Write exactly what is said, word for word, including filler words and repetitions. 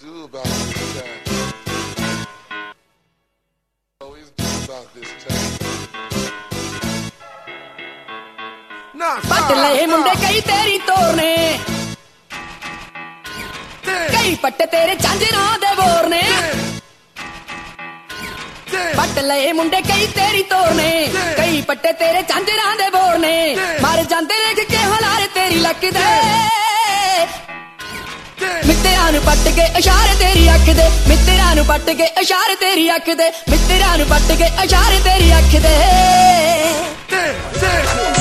do about this time? Always do about this time. Nah, पट लए मुंडे कई तेरी तोरने कई पट्टे तेरे झांझरां दे बोरने पट लए मुंडे कई तेरी तोरने कई पट्टे तेरे झांझरां दे बोरने मर जांदे देख के हलारे तेरी लक दे मित्तरां नूं पट के इशारे तेरी अख दे मित्तरां नूं पट के इशारे तेरी अख दे मित्तरां नूं पट के इशारे तेरी अख दे